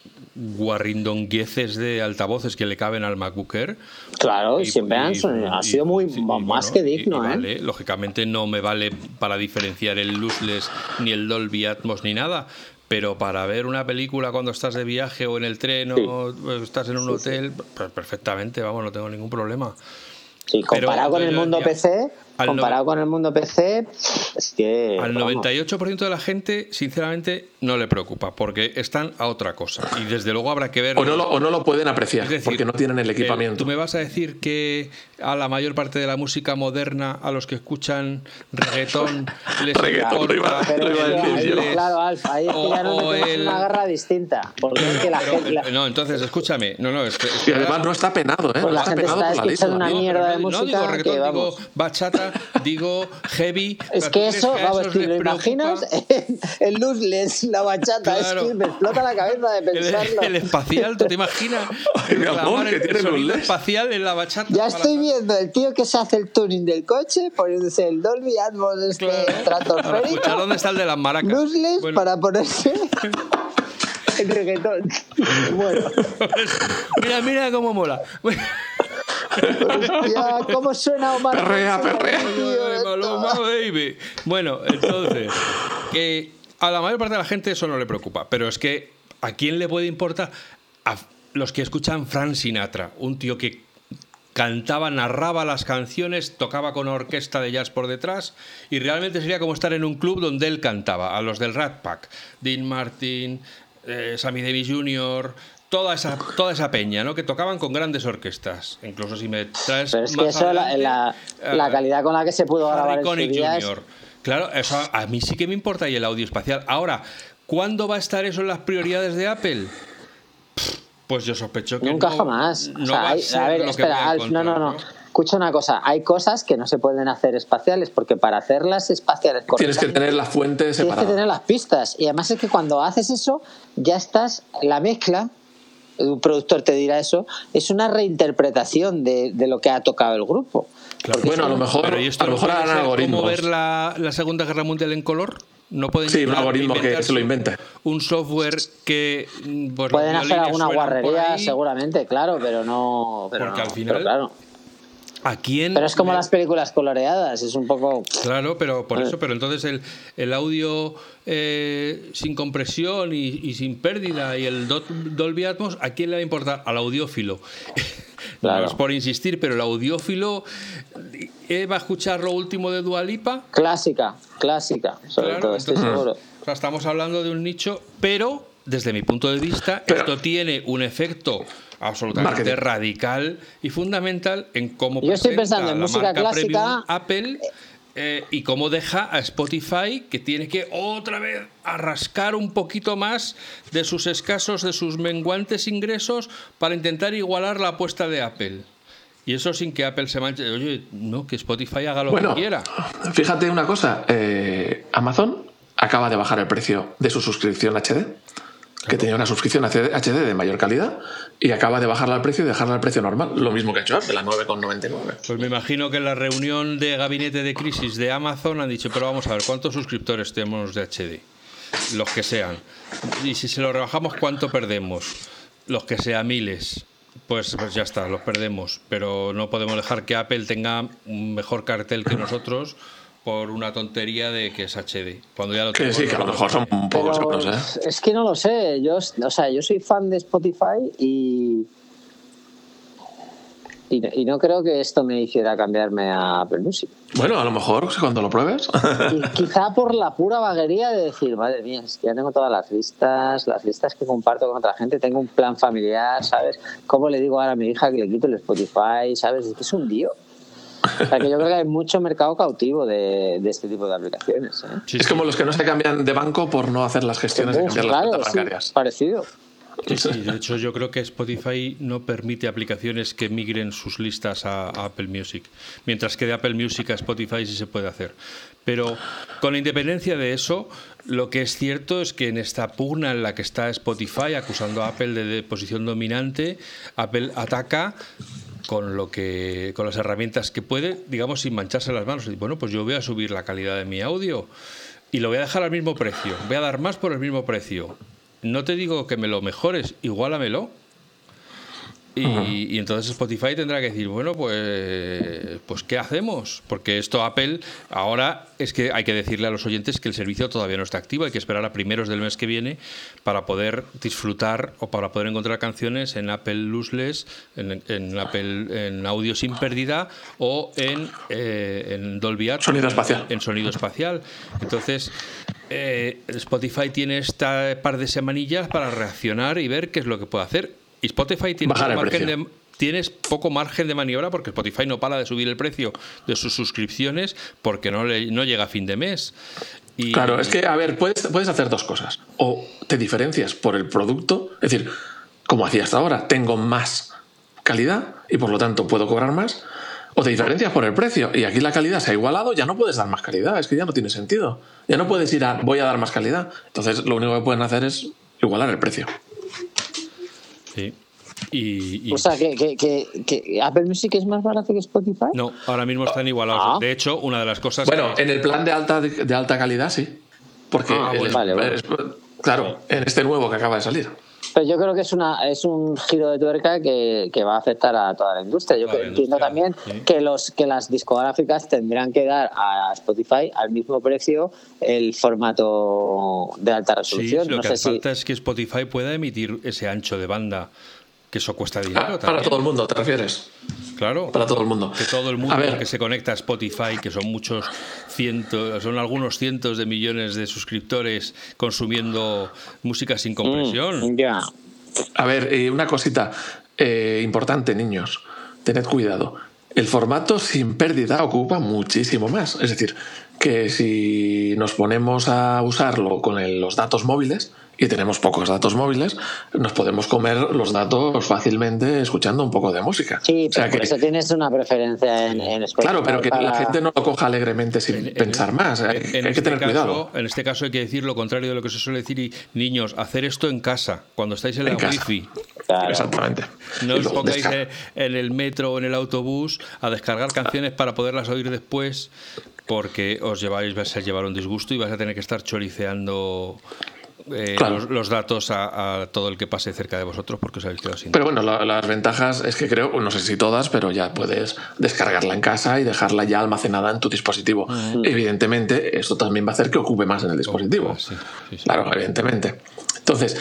Speaker 1: guarrindongueces de altavoces que le caben al MacBook Air.
Speaker 2: Claro, y, siempre han,
Speaker 1: y,
Speaker 2: ha
Speaker 1: y,
Speaker 2: sido muy
Speaker 1: y,
Speaker 2: más
Speaker 1: bueno,
Speaker 2: que digno,
Speaker 1: y, y
Speaker 2: ¿eh?
Speaker 1: Vale, lógicamente no me vale para diferenciar el lossless ni el Dolby Atmos ni nada, pero para ver una película cuando estás de viaje o en el tren sí. o estás en un sí, hotel, sí. pues perfectamente, vamos, no tengo ningún problema.
Speaker 2: Sí, comparado pero, con el mundo ya, P C, comparado no, con el mundo P C, es que...
Speaker 1: Al noventa y ocho por ciento de la gente, sinceramente, no le preocupa, porque están a otra cosa. Y desde luego habrá que ver...
Speaker 3: O no lo, o no lo pueden apreciar, es decir, porque no tienen el equipamiento.
Speaker 1: El, ¿Tú me vas a decir que a la mayor parte de la música moderna, a los que escuchan reggaetón, les
Speaker 3: reggaetón, lo iba,
Speaker 2: pero
Speaker 3: lo iba a decir
Speaker 2: ahí, claro, Alf, ahí es que ya no tenemos el... una guerra distinta. Porque es que la
Speaker 1: pero,
Speaker 2: gente... La...
Speaker 1: No, entonces, escúchame. No, no, es que, es
Speaker 3: y además no está penado, ¿eh?
Speaker 2: Pues
Speaker 3: no
Speaker 2: la
Speaker 3: está
Speaker 2: gente
Speaker 3: penado
Speaker 2: está
Speaker 3: por la
Speaker 2: escuchando
Speaker 3: lista.
Speaker 2: una mierda de
Speaker 1: no,
Speaker 2: música
Speaker 1: no digo reggaetón,
Speaker 2: que, vamos...
Speaker 1: digo bachata, digo heavy...
Speaker 2: Es que eso, vamos, ¿te lo imaginas? El lossless, la bachata, claro. Es que me explota la cabeza de pensarlo.
Speaker 1: El, el espacial, ¿tú te imaginas?
Speaker 3: Ay, mi amor, que
Speaker 1: el,
Speaker 3: tiene
Speaker 1: el sonido
Speaker 3: lossless
Speaker 1: espacial en la bachata.
Speaker 2: Ya estoy viendo el tío que se hace el tuning del coche poniéndose el Dolby Atmos este claro. estratosférico.
Speaker 1: Escuchar dónde está el de las maracas.
Speaker 2: Lossless bueno. Para ponerse el reggaetón. Bueno.
Speaker 1: Mira, mira cómo mola.
Speaker 2: Hostia, ¿cómo suena Omar?
Speaker 3: Perrea, perrea.
Speaker 1: Maluma, baby. Bueno, entonces, que a la mayor parte de la gente eso no le preocupa, pero es que ¿a quién le puede importar? A los que escuchan Frank Sinatra, un tío que cantaba, narraba las canciones, tocaba con una orquesta de jazz por detrás y realmente sería como estar en un club donde él cantaba, a los del Rat Pack, Dean Martin, eh, Sammy Davis junior, toda esa, toda esa peña, ¿no? Que tocaban con grandes orquestas. Incluso si me traes
Speaker 2: pero es
Speaker 1: más
Speaker 2: que eso
Speaker 1: adelante,
Speaker 2: la, la, la calidad con la que se pudo
Speaker 1: Harry
Speaker 2: grabar
Speaker 1: Connick
Speaker 2: en su día
Speaker 1: junior Claro, eso a mí sí que me importa y el audio espacial. Ahora, ¿cuándo va a estar eso en las prioridades de Apple? Pues yo sospecho que
Speaker 2: nunca
Speaker 1: no,
Speaker 2: jamás.
Speaker 1: No
Speaker 2: o sea,
Speaker 1: va
Speaker 2: hay,
Speaker 1: a ser
Speaker 2: a ver,
Speaker 1: lo
Speaker 2: espera,
Speaker 1: que voy a
Speaker 2: Alf, no, no, no.
Speaker 1: ¿no?
Speaker 2: Escucha una cosa, hay cosas que no se pueden hacer espaciales porque para hacerlas espaciales
Speaker 3: tienes que tener la fuente separada.
Speaker 2: Tienes que tener las pistas y además es que cuando haces eso ya estás, la mezcla, un productor te dirá eso, es una reinterpretación de, de lo que ha tocado el grupo.
Speaker 3: Claro, bueno, a lo mejor,
Speaker 1: pero ¿y esto
Speaker 3: a lo mejor
Speaker 1: no
Speaker 3: harán algoritmos.
Speaker 1: ¿Cómo ver la, la Segunda Guerra Mundial en color? No pueden
Speaker 3: sí, un algoritmo que se lo invente.
Speaker 1: Un software que pues,
Speaker 2: pueden hacer alguna guarrería seguramente, claro, pero no. Pero
Speaker 1: porque
Speaker 2: no,
Speaker 1: al final.
Speaker 2: Pero claro.
Speaker 1: ¿A quién?
Speaker 2: Pero es como
Speaker 1: le...
Speaker 2: las películas coloreadas, es un poco.
Speaker 1: Claro, pero por eso, pero entonces el, el audio eh, sin compresión y, y sin pérdida y el Dolby Atmos, ¿a quién le va a importar? Al audiófilo. Claro. No es por insistir, pero el audiófilo ¿eh, va a escuchar lo último de Dua Lipa?
Speaker 2: Clásica, clásica, sobre claro, todo, estoy
Speaker 1: entonces,
Speaker 2: seguro.
Speaker 1: O sea, estamos hablando de un nicho, pero desde mi punto de vista, pero, esto tiene un efecto absolutamente marketing. Radical y fundamental en cómo
Speaker 2: yo estoy pensando en
Speaker 1: la
Speaker 2: música
Speaker 1: marca
Speaker 2: clásica
Speaker 1: Apple eh, y cómo deja a Spotify, que tiene que otra vez arrascar un poquito más de sus escasos, de sus menguantes ingresos para intentar igualar la apuesta de Apple. Y eso sin que Apple se manche. Oye, no, que Spotify haga lo
Speaker 3: bueno,
Speaker 1: que quiera.
Speaker 3: Fíjate una cosa, eh, Amazon acaba de bajar el precio de su suscripción H D. Que tenía una suscripción H D de mayor calidad y acaba de bajarla al precio y dejarla al precio normal. Lo mismo que ha hecho Apple, a nueve con noventa y nueve.
Speaker 1: Pues me imagino que en la reunión de gabinete de crisis de Amazon han dicho, pero vamos a ver, ¿cuántos suscriptores tenemos de H D? Los que sean. Y si se lo rebajamos, ¿cuánto perdemos? Los que sean miles. Pues, pues ya está, los perdemos. Pero no podemos dejar que Apple tenga un mejor cartel que nosotros por una tontería de que es H D. Cuando ya lo
Speaker 3: que sí, que a lo mejor son un poco euros, ¿eh?
Speaker 2: Es que no lo sé. Yo, o sea, yo soy fan de Spotify y, y y no creo que esto me hiciera cambiarme a Apple Music.
Speaker 3: Bueno, a lo mejor cuando lo pruebes.
Speaker 2: Y quizá por la pura vaguería de decir, madre mía, es que ya tengo todas las listas, las listas que comparto con otra gente, tengo un plan familiar, ¿sabes? ¿Cómo le digo ahora a mi hija que le quito el Spotify? ¿Sabes? Es que es un lío. O sea, que yo creo que hay mucho mercado cautivo de, de este tipo de aplicaciones, ¿eh?
Speaker 3: Sí, es como los que no se cambian de banco por no hacer las gestiones de cambiar
Speaker 2: claro,
Speaker 3: las cuentas bancarias.
Speaker 2: Sí, parecido.
Speaker 1: Sí, sí, de hecho yo creo que Spotify no permite aplicaciones que migren sus listas a, a Apple Music, mientras que de Apple Music a Spotify sí se puede hacer. Pero con independencia de eso, lo que es cierto es que en esta pugna en la que está Spotify acusando a Apple de, de posición dominante, Apple ataca con lo que con las herramientas que puede, digamos, sin mancharse las manos. Y bueno, pues yo voy a subir la calidad de mi audio y lo voy a dejar al mismo precio, voy a dar más por el mismo precio. no te digo que me lo mejores, igualamelo. Y, uh-huh. y entonces Spotify tendrá que decir, bueno, pues, pues ¿qué hacemos? Porque esto Apple, ahora es que hay que decirle a los oyentes que el servicio todavía no está activo, hay que esperar a primeros del mes que viene para poder disfrutar o para poder encontrar canciones en Apple Lossless, en, en Apple en audio sin pérdida o en, eh, en Dolby Atmos,
Speaker 3: sonido espacial.
Speaker 1: En sonido espacial. Entonces, eh, Spotify tiene esta par de semanillas para reaccionar y ver qué es lo que puede hacer. Y Spotify tiene poco, margen de, tienes poco margen de maniobra porque Spotify no para de subir el precio de sus suscripciones porque no, le, no llega a fin de mes. Y,
Speaker 3: claro, es que, a ver, puedes, puedes hacer dos cosas. O te diferencias por el producto, es decir, como hacía hasta ahora, tengo más calidad y por lo tanto puedo cobrar más. O te diferencias por el precio y aquí la calidad se ha igualado, ya no puedes dar más calidad, es que ya no tiene sentido. Ya no puedes ir a voy a dar más calidad. Entonces lo único que pueden hacer es igualar el precio.
Speaker 1: Sí. Y, y...
Speaker 2: O sea, que, que, que, que Apple Music es más barato que Spotify.
Speaker 1: No, ahora mismo están igualados. Ah. De hecho, una de las cosas.
Speaker 3: Bueno,
Speaker 1: que...
Speaker 3: en el plan de alta de, de alta calidad sí. Porque
Speaker 2: ah, bueno,
Speaker 3: el,
Speaker 2: vale, vale.
Speaker 3: Es, claro, en este nuevo que acaba de salir.
Speaker 2: Pero yo creo que es una es un giro de tuerca que, que va a afectar a toda la industria. Yo
Speaker 1: la
Speaker 2: entiendo
Speaker 1: industria,
Speaker 2: también
Speaker 1: sí.
Speaker 2: que los que las discográficas tendrán que dar a Spotify al mismo precio el formato de alta resolución.
Speaker 1: Sí, lo
Speaker 2: no
Speaker 1: que
Speaker 2: sé
Speaker 1: hace
Speaker 2: si...
Speaker 1: falta es que Spotify pueda emitir ese ancho de banda, que eso cuesta dinero.
Speaker 3: Ah,
Speaker 1: también.
Speaker 3: Para todo el mundo, ¿te refieres?
Speaker 1: Claro.
Speaker 3: Para todo el mundo.
Speaker 1: Que todo el mundo que se conecta a Spotify, que son muchos cientos, son algunos cientos de millones de suscriptores consumiendo música sin compresión.
Speaker 2: Mm, ya.
Speaker 3: A ver, eh, una cosita eh, importante, niños. Tened cuidado. El formato sin pérdida ocupa muchísimo más. Es decir, que si nos ponemos a usarlo con el, los datos móviles, y tenemos pocos datos móviles, nos podemos comer los datos fácilmente escuchando un poco de música.
Speaker 2: Sí, pero
Speaker 3: o sea
Speaker 2: por
Speaker 3: que,
Speaker 2: eso tienes una preferencia en, en Spotify.
Speaker 3: Claro, pero que
Speaker 2: para...
Speaker 3: la gente no lo coja alegremente sin
Speaker 1: en, en,
Speaker 3: pensar más. Hay,
Speaker 1: en
Speaker 3: hay que
Speaker 1: este
Speaker 3: tener
Speaker 1: caso,
Speaker 3: cuidado.
Speaker 1: En este caso hay que decir lo contrario de lo que se suele decir. Y, niños, hacer esto en casa, cuando estáis en, en la casa. Wifi.
Speaker 2: Claro.
Speaker 3: Exactamente.
Speaker 1: No os pongáis descarga. en el metro o en el autobús a descargar canciones para poderlas oír después, porque os lleváis, vais a llevar un disgusto y vais a tener que estar choriceando eh, claro. los, los datos a, a todo el que pase cerca de vosotros, porque os habéis quedado sin.
Speaker 3: Pero bueno, la, las ventajas es que creo, no sé si todas, pero ya puedes descargarla en casa y dejarla ya almacenada en tu dispositivo. Uh-huh. Evidentemente, esto también va a hacer que ocupe más en el dispositivo. Oh, sí, sí, sí. Claro, evidentemente. Entonces,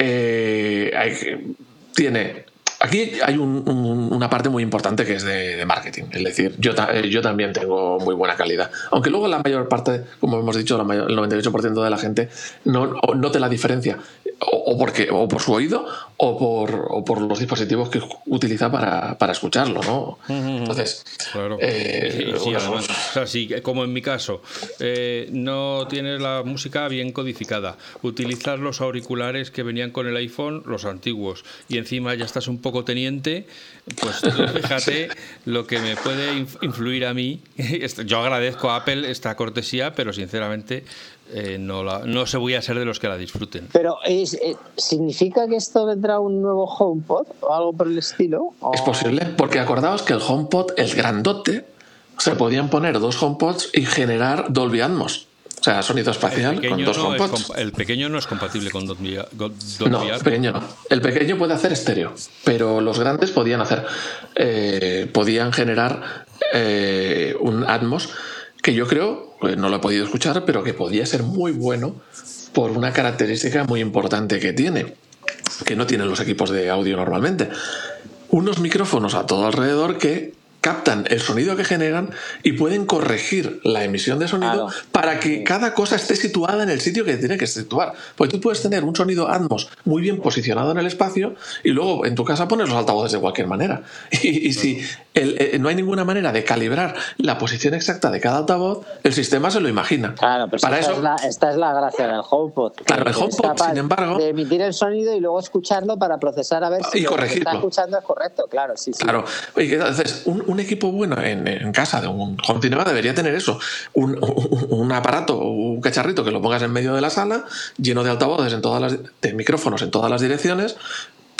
Speaker 3: eh, hay, tiene... Aquí hay un, un, una parte muy importante que es de, de marketing. Es decir, yo, yo también tengo muy buena calidad. Aunque luego la mayor parte, como hemos dicho, la mayor, el noventa y ocho por ciento de la gente no note la diferencia. O, o, porque, o por su oído o por, o por los dispositivos que utiliza para, para escucharlo, ¿no? Entonces,
Speaker 1: claro.
Speaker 3: eh,
Speaker 1: sí, sí, además, o sea, sí, como en mi caso, eh, no tienes la música bien codificada, utilizas los auriculares que venían con el iPhone, los antiguos, y encima ya estás un poco teniente, pues fíjate lo que me puede influir a mí. Yo agradezco a Apple esta cortesía, pero sinceramente eh, no, la, no se voy a ser de los que la disfruten.
Speaker 2: Pero ¿es, eh, ¿significa que esto vendrá un nuevo HomePod o algo por el estilo? ¿O?
Speaker 3: Es posible, porque acordaos que el HomePod, el grandote, se podían poner dos HomePods y generar Dolby Atmos. O sea, sonido espacial con dos
Speaker 1: no
Speaker 3: HomePods.
Speaker 1: Es, el pequeño no es compatible con Dolby, Dolby
Speaker 3: no,
Speaker 1: Atmos.
Speaker 3: El pequeño no. El pequeño puede hacer estéreo, pero los grandes podían hacer, eh, podían generar eh, un Atmos que yo creo, no lo he podido escuchar, pero que podía ser muy bueno por una característica muy importante que tiene, que no tienen los equipos de audio normalmente. Unos micrófonos a todo alrededor que captan el sonido que generan y pueden corregir la emisión de sonido, claro, para que cada cosa esté situada en el sitio que tiene que situar. Porque tú puedes tener un sonido Atmos muy bien posicionado en el espacio y luego en tu casa pones los altavoces de cualquier manera. Y, y si el, eh, no hay ninguna manera de calibrar la posición exacta de cada altavoz, el sistema se lo imagina.
Speaker 2: Claro, pero para esta, eso, es la, esta es la gracia del HomePod.
Speaker 3: Claro, el HomePod, sin embargo,
Speaker 2: de emitir el sonido y luego escucharlo para procesar a ver si
Speaker 3: y
Speaker 2: lo que está escuchando es correcto. Claro, sí, sí.
Speaker 3: Claro. Oye, entonces, un, un equipo bueno en, en casa de un home cinema debería tener eso, un, un, un aparato, un cacharrito que lo pongas en medio de la sala, lleno de altavoces en todas las, de micrófonos en todas las direcciones,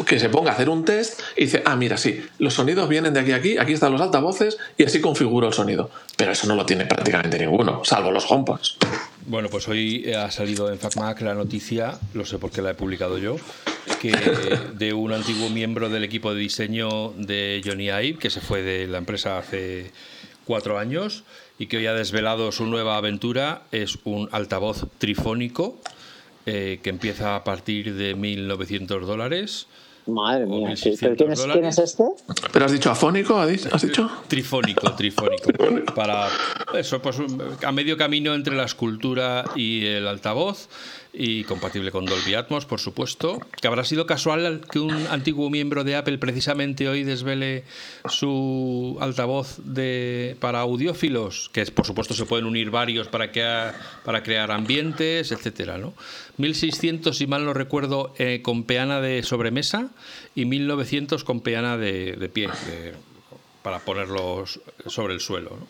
Speaker 3: que se ponga a hacer un test y dice, ah, mira, sí, los sonidos vienen de aquí a aquí, aquí están los altavoces y así configuro el sonido. Pero eso no lo tiene prácticamente ninguno, salvo los HomePods.
Speaker 1: Bueno, pues hoy ha salido en FacMac la noticia, lo sé porque la he publicado yo, que de un antiguo miembro del equipo de diseño de Johnny Ive, que se fue de la empresa hace cuatro años y que hoy ha desvelado su nueva aventura. Es un altavoz trifónico eh, que empieza a partir de mil novecientos dólares.
Speaker 2: Madre mía, sí. ¿Pero quién es, quién es este?
Speaker 3: ¿Pero has dicho afónico? ¿Has dicho?
Speaker 1: Trifónico, trifónico. Para eso, pues a medio camino entre la escultura y el altavoz, y compatible con Dolby Atmos, por supuesto. Que habrá sido casual que un antiguo miembro de Apple precisamente hoy desvele su altavoz de para audiófilos, que por supuesto se pueden unir varios para que para crear ambientes, etcétera, ¿no? mil seiscientos, si mal no recuerdo, eh, con peana de sobremesa y mil novecientos con peana de, de pie, de, para ponerlos sobre el suelo, ¿no?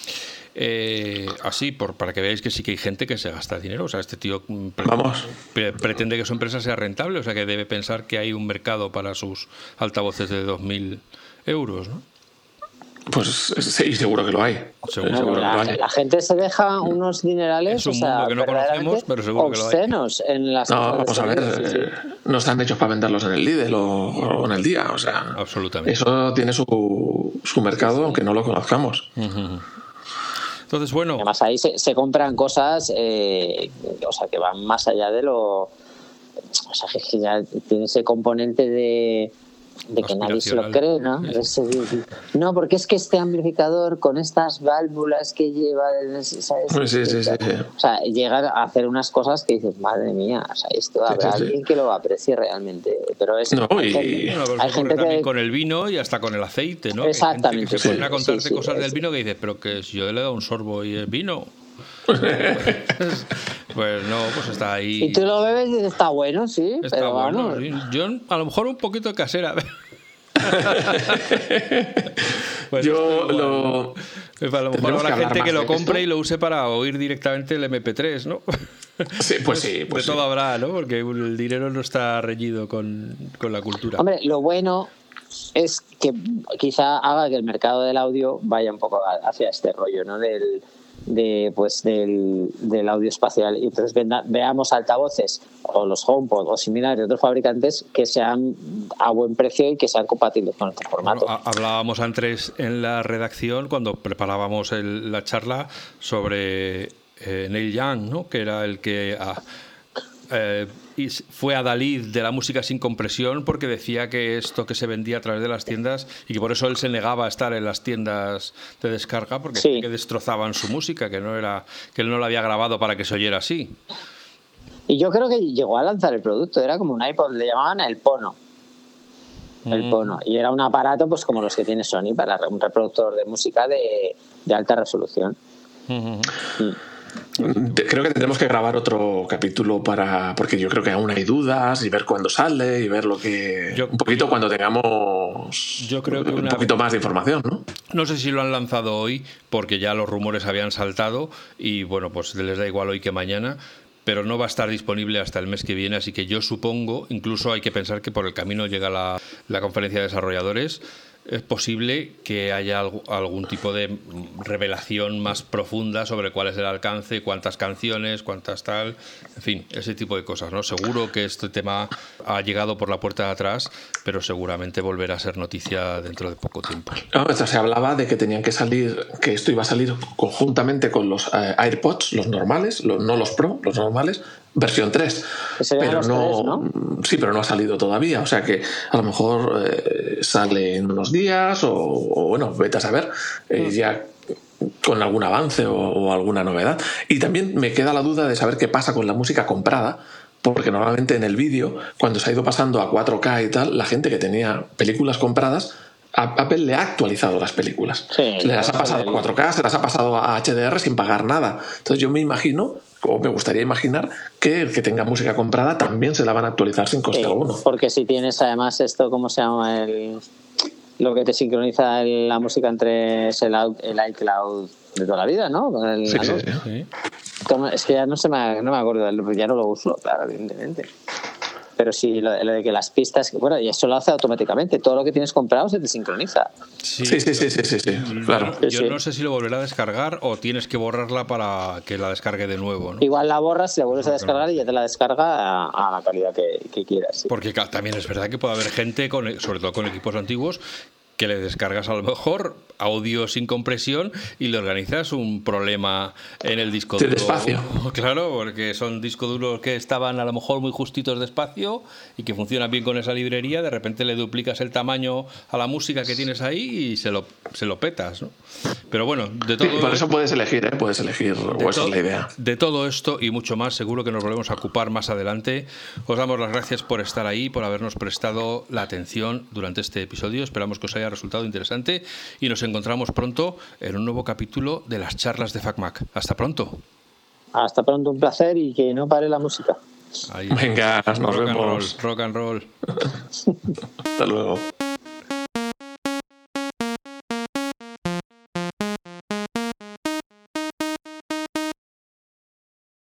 Speaker 1: Eh, así, por, para que veáis que sí que hay gente que se gasta dinero. O sea, este tío pre
Speaker 3: Vamos.
Speaker 1: Pre pretende que su empresa sea rentable, o sea que debe pensar que hay un mercado para sus altavoces de dos mil euros, ¿no?
Speaker 3: Pues sí, seguro que lo hay.
Speaker 1: Seguro,
Speaker 2: no,
Speaker 1: seguro
Speaker 2: la,
Speaker 1: que lo hay.
Speaker 2: La gente se deja unos dinerales,
Speaker 1: es un
Speaker 2: o sea,
Speaker 1: mundo que no conocemos, pero seguro que lo hay.
Speaker 2: Obscenos en las
Speaker 3: no,
Speaker 2: cosas
Speaker 3: vamos a ver,
Speaker 2: de sí,
Speaker 3: eh,
Speaker 2: sí.
Speaker 3: no están hechos para venderlos en el Lidl o, o en el Día, o sea,
Speaker 1: absolutamente.
Speaker 3: Eso tiene su, su mercado, sí, sí. Aunque no lo conozcamos.
Speaker 1: Uh-huh. Entonces, bueno.
Speaker 2: Además, ahí se, se compran cosas, eh, o sea, que van más allá de lo. O sea, que ya tiene ese componente de. de que nadie se lo cree, ¿no? Sí. No, porque es que este amplificador con estas válvulas que lleva, ¿sabes?
Speaker 3: Sí, sí, sí, sí.
Speaker 2: O sea, llega a hacer unas cosas que dices, madre mía, o sea, esto habrá sí, sí, alguien sí. que lo aprecie realmente, pero es
Speaker 3: no,
Speaker 2: hay
Speaker 3: y...
Speaker 2: gente,
Speaker 1: bueno, pero
Speaker 2: hay gente
Speaker 1: también
Speaker 2: que...
Speaker 1: con el vino y hasta con el aceite, ¿no?
Speaker 2: Exactamente.
Speaker 1: Hay gente que se pone
Speaker 2: sí,
Speaker 1: a contarte
Speaker 2: sí, sí,
Speaker 1: cosas
Speaker 2: sí,
Speaker 1: del
Speaker 2: sí.
Speaker 1: vino que dices, pero que si yo le he dado un sorbo y es vino. Pues no, pues está ahí.
Speaker 2: Y tú lo bebes y dices, está bueno, sí,
Speaker 1: está
Speaker 2: pero
Speaker 1: bueno,
Speaker 2: vamos.
Speaker 1: Sí. Yo a lo mejor un poquito casera.
Speaker 3: Pues yo lo...
Speaker 1: A lo mejor habrá gente que lo compre y lo use para oír directamente el eme pe tres, ¿no?
Speaker 3: Sí, pues sí. Pues
Speaker 1: de todo
Speaker 3: sí.
Speaker 1: habrá, ¿no? Porque el dinero no está reñido con, con la cultura.
Speaker 2: Hombre, lo bueno es que quizá haga que el mercado del audio vaya un poco hacia este rollo, ¿no? Del, de, pues del, del audio espacial. Y entonces venda, veamos altavoces o los HomePod o similares de otros fabricantes que sean a buen precio y que sean compatibles con este formato.
Speaker 1: Bueno, hablábamos antes en la redacción cuando preparábamos el, la charla sobre eh, Neil Young, ¿no? Que era el que ah, eh, fue adalid de la música sin compresión porque decía que esto que se vendía a través de las tiendas y que por eso él se negaba a estar en las tiendas de descarga porque sí. que destrozaban su música, que no era, que él no la había grabado para que se oyera así.
Speaker 2: Y yo creo que llegó a lanzar el producto, era como un iPod, le llamaban el Pono. El mm. Pono. Y era un aparato pues como los que tiene Sony para un reproductor de música de, de alta resolución.
Speaker 1: Uh-huh.
Speaker 2: mm.
Speaker 3: Creo que tendremos que grabar otro capítulo para porque yo creo que aún hay dudas y ver cuándo sale y ver lo que
Speaker 1: yo,
Speaker 3: un poquito cuando tengamos
Speaker 1: yo creo que
Speaker 3: un
Speaker 1: una
Speaker 3: poquito
Speaker 1: vez,
Speaker 3: más de información, ¿no?
Speaker 1: No sé si lo han lanzado hoy porque ya los rumores habían saltado y bueno, pues les da igual hoy que mañana, pero no va a estar disponible hasta el mes que viene, así que yo supongo, incluso hay que pensar que por el camino llega la, la conferencia de desarrolladores. Es posible que haya algún tipo de revelación más profunda sobre cuál es el alcance, cuántas canciones, cuántas tal, en fin, ese tipo de cosas, ¿no? Seguro que este tema ha llegado por la puerta de atrás, pero seguramente volverá a ser noticia dentro de poco tiempo.
Speaker 3: No, o sea, se hablaba de que tenían que salir, que esto iba a salir conjuntamente con los eh, AirPods, los normales, los, no los Pro, los normales, versión tres. Pero no,
Speaker 2: tres, ¿no?
Speaker 3: Sí, pero no ha salido todavía. O sea que a lo mejor eh, sale en unos días o, o bueno, vete a saber, eh, ya con algún avance o, o alguna novedad. Y también me queda la duda de saber qué pasa con la música comprada, porque normalmente en el vídeo, cuando se ha ido pasando a cuatro K y tal, la gente que tenía películas compradas, Apple le ha actualizado las películas.
Speaker 2: Sí,
Speaker 3: se las ha pasado a cuatro K, se las ha pasado a H D R sin pagar nada. Entonces yo me imagino, o me gustaría imaginar, que el que tenga música comprada también se la van a actualizar sin coste
Speaker 2: sí,
Speaker 3: alguno.
Speaker 2: Porque si tienes además esto, ¿cómo se llama? El, lo que te sincroniza el, la música entre es el, el iCloud de toda la vida, ¿no? Con el,
Speaker 3: sí, sí, sí.
Speaker 2: ¿Cómo? Es que ya no, se me, no me acuerdo, ya no lo uso, claro, evidentemente. pero sí lo, lo de que las pistas, bueno, y eso lo hace automáticamente, todo lo que tienes comprado se te sincroniza.
Speaker 3: Sí, sí, sí, sí, sí, sí, sí, claro.
Speaker 1: Yo
Speaker 2: Sí, sí.
Speaker 1: no sé si lo volverá a descargar o tienes que borrarla para que la descargue de nuevo, ¿no?
Speaker 2: Igual la borras y la vuelves a
Speaker 1: No,
Speaker 2: descargar
Speaker 1: no.
Speaker 2: y ya te la descarga a, a la calidad que, que quieras. Sí.
Speaker 1: Porque ca- también es verdad que puede haber gente, con, sobre todo con equipos antiguos, que le descargas a lo mejor audio sin compresión y le organizas un problema en el disco
Speaker 3: Sí,
Speaker 1: duro.
Speaker 3: de espacio.
Speaker 1: Claro, porque son discos duros que estaban a lo mejor muy justitos de espacio y que funcionan bien con esa librería. De repente le duplicas el tamaño a la música que tienes ahí y se lo, se lo petas, ¿no? Pero bueno, de todo...
Speaker 3: Sí, por eso puedes elegir, ¿eh? Puedes elegir,
Speaker 1: De
Speaker 3: o esa
Speaker 1: to-
Speaker 3: es la idea.
Speaker 1: De todo esto y mucho más, seguro que nos volvemos a ocupar más adelante. Os damos las gracias por estar ahí, por habernos prestado la atención durante este episodio. Esperamos que os haya resultado interesante y nos encontramos pronto en un nuevo capítulo de las charlas de FacMac. Hasta pronto.
Speaker 2: Hasta pronto, un placer y que no pare la música.
Speaker 1: Ahí.
Speaker 3: Venga, nos
Speaker 1: rock and roll,
Speaker 3: vemos.
Speaker 1: rock and roll.
Speaker 3: Hasta luego.